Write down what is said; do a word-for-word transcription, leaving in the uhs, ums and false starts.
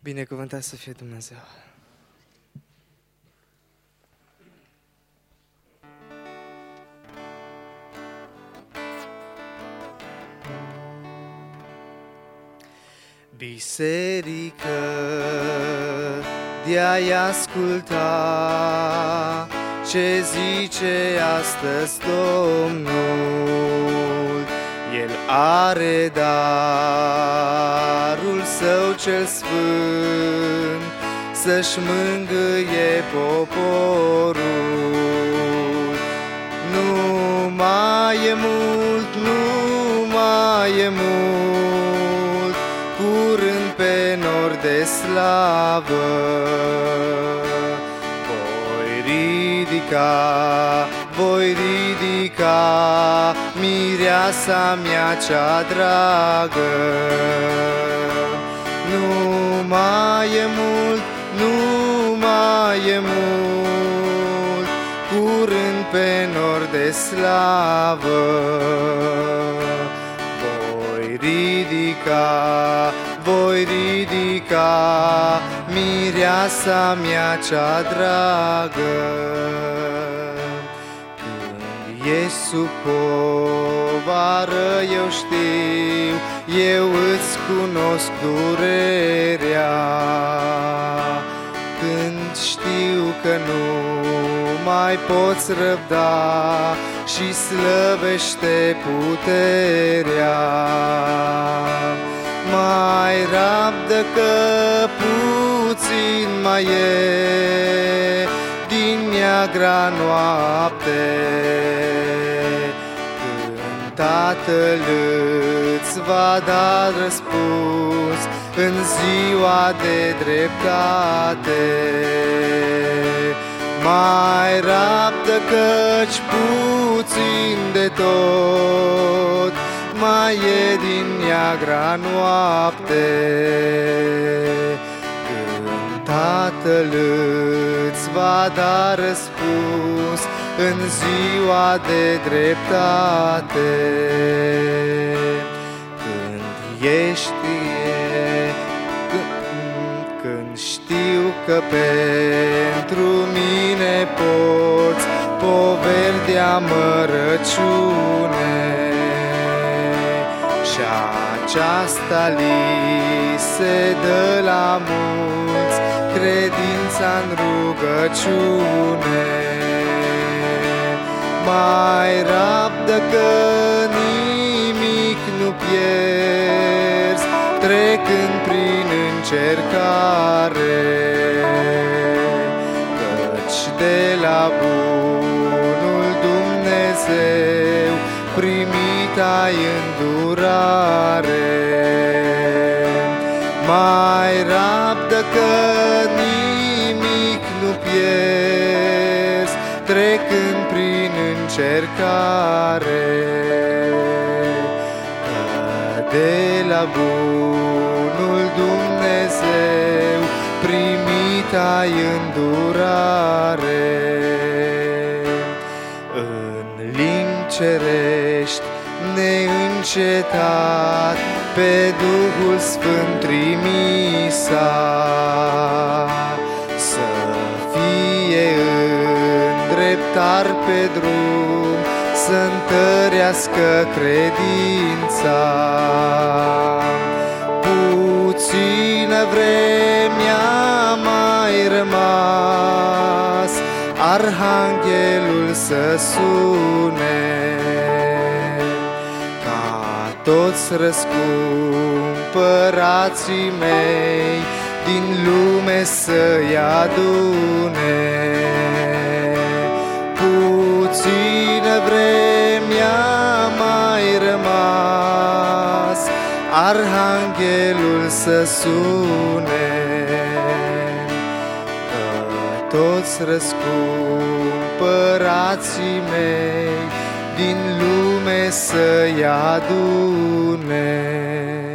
Binecuvântat să fie Dumnezeu! Biserică, de-ai asculta ce zice astăzi Domnul. El are darul Său cel sfânt să-și mângâie poporul. Nu mai e mult, nu mai e mult, curând pe nor de slavă. Voi ridica, voi ridica mireasa mea cea dragă. Nu mai e mult, nu mai e mult, curând pe nor de slavă. Voi ridica, voi ridica mireasa mea cea dragă. Când ești sub povară, eu știu, eu îți cunosc durerea. Când știu că nu mai poți răbda și slăbește puterea, mai rabdă că puțin mai e din neagra noapte. Când Tatăl îți va da răspuns în ziua de dreptate, mai rabdă căci puțin de tot mai e din neagra noapte. Când Tatăl îți va da răspuns în ziua de dreptate. Când ești, când, când știu că pentru mine porți poveri de amărăciune, și aceasta li se dă la mulți, credința-n rugăciune. Mai rabdă că nimic nu pierzi, trecând prin încercare, căci de la bunul Dumnezeu primit ai îndurare. Mai rabdă că nimic nu pierzi, trecând prin încercare, că de la bunul Dumnezeu primit ai îndurare. În limbi cerești neîncetat pe Duhul Sfânt trimisa, să fie îndreptar pe drum, să întărească credința. Puțină vremea mai rămas, arhanghelul să sune, ca toți răscumpărații mei din lume să-i adune. Puțină vremea mai rămas, arhanghelul să sune, că toți răscumpărații mei din lume să-i adune.